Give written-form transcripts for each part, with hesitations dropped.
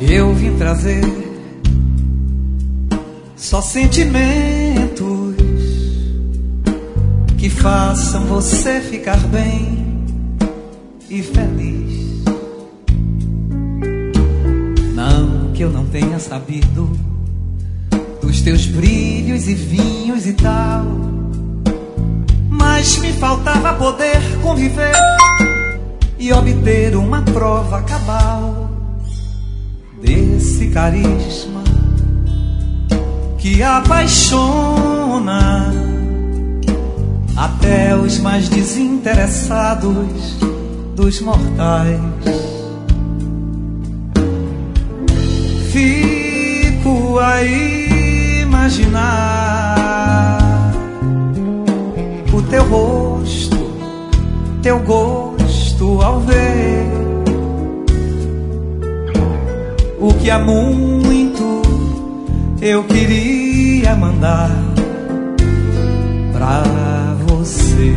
Eu vim trazer só sentimentos que façam você ficar bem e feliz. Não que eu não tenha sabido dos teus brilhos e vinhos e tal, mas me faltava poder conviver e obter uma prova cabal desse carisma que apaixona até os mais desinteressados dos mortais. Fico a imaginar o teu rosto, teu gosto ao ver o que há muito eu queria mandar pra você.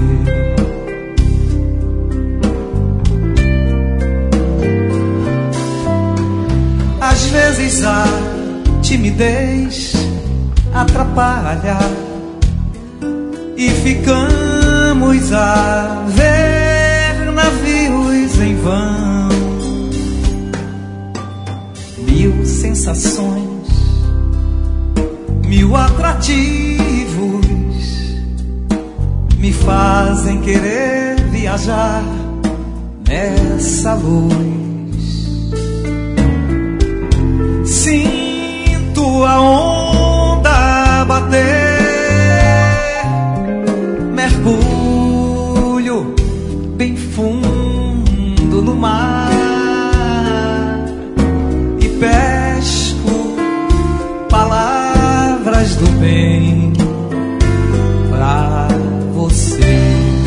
Às vezes a timidez atrapalha e ficamos a ver navios em vão. Mil sensações, mil atrativos me fazem querer viajar nessa luz. Sinto a onda bater, mergulho bem fundo no mar e pesco palavras do bem pra você.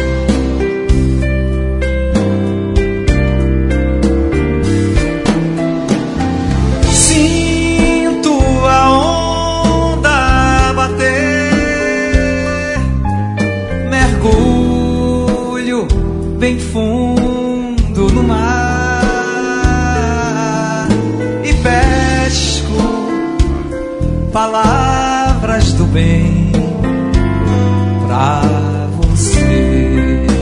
Sinto a onda bater, mergulho bem fundo no mar e pesco palavras do bem pra você.